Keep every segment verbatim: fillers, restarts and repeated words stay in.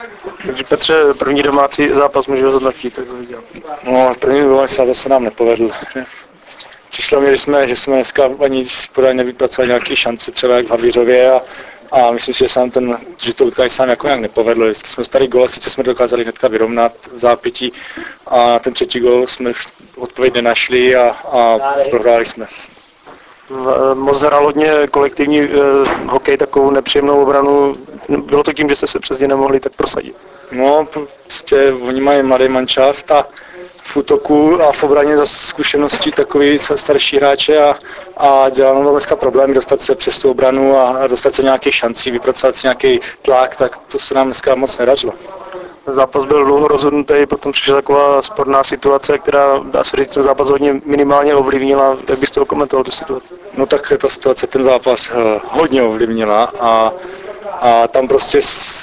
Takže Petře, první domácí zápas může hodnotit, tak to viděl. No, první domácí zápas se nám nepovedl. Přišlo mi, že jsme, že jsme dneska ani podali nevypracovali nějaké šance třeba jak v Havířově a, a myslím si, že se nám ten, že to utkání sám jako nějak nepovedlo. Vždycky jsme starý gól, sice jsme dokázali hnedka vyrovnat v zápětí a ten třetí gól jsme odpověď nenašli a, a prohráli jsme. Moc hrál hodně kolektivní eh, hokej, takovou nepříjemnou obranu. Bylo to tím, že jste se přesně nemohli tak prosadit? No, prostě oni mají mladý manšaft a v útoku a v obraně zase zkušeností takový starší hráče a, a dělá nám dneska problémy dostat se přes tu obranu a dostat se nějaké šanci, vypracovat si nějaký tlak, tak to se nám dneska moc nedařilo. Ten zápas byl dlouho rozhodnutý, potom přišla taková sporná situace, která, dá se říct, ten zápas hodně minimálně ovlivnila. Jak bys to komentoval, tu situaci? No tak ta situace ten zápas hodně ovlivnila a, a tam prostě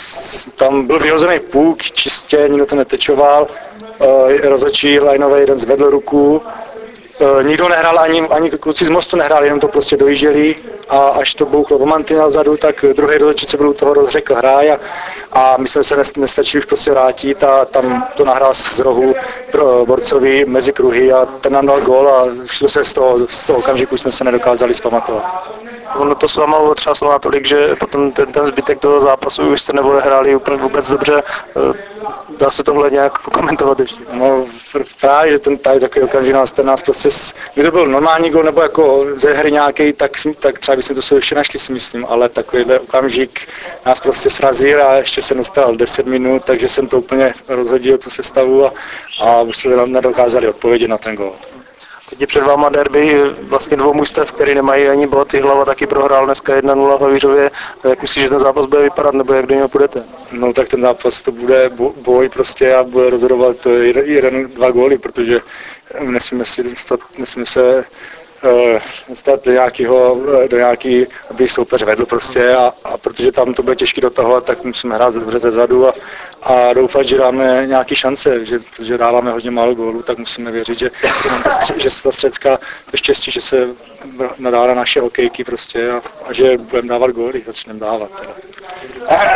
tam byl vyhozený puk, čistě, nikdo to netečoval. Rozhodčí lineový jeden zvedl ruku, nikdo nehrál, ani, ani kluci z mostu nehráli, jenom to prostě dojížděli a až to bouchlo o mantinel vzadu, tak druhý rozhodčí, co byl u toho, rozřekl hráj a, a my jsme se nestačili už prostě vrátit a tam to nahrál z rohu pro Borcovi mezi kruhy a ten nám dal gól a šlo se z toho, z toho okamžiku jsme se nedokázali zpamatovat. Ono to s váma otřáslo natolik, že potom ten, ten zbytek toho zápasu už jste neodehráli úplně vůbec dobře. Dá se tohle nějak komentovat ještě? No právě, že ten tady takový okamžik nás, ten nás prostě, kdyby to byl normální gol nebo jako ze hry nějaký, tak, tak třeba bychom to se ještě našli, si myslím, ale takovýhle okamžik nás prostě srazil a ještě se nestal deset minut, takže jsem to úplně rozhodil tu sestavu a, a už jsme nedokázali odpovědět na ten gol. Teď je před váma derby vlastně dvou mužstev, který nemají ani bohatý hlava, taky prohrál dneska jedna nula v Havířově. Jak myslíš, že ten zápas bude vypadat, nebo jak do něho půjdete? No tak ten zápas to bude boj prostě a bude rozhodovat jeden, jeden dva góly, protože nesmíme, si dostat, nesmíme se uh, dostat do nějakého, do nějaký, aby soupeř vedl prostě a, a protože tam to bude těžké dotahovat, tak musíme hrát dobře zezadu a, a doufat, že dáme nějaké šance, že, že dáváme hodně málo gólů, tak musíme věřit, že, že se ta střecka to štěstí, že se nadá na naše hokejky prostě a, a že budeme dávat góly, začneme dávat. Teda.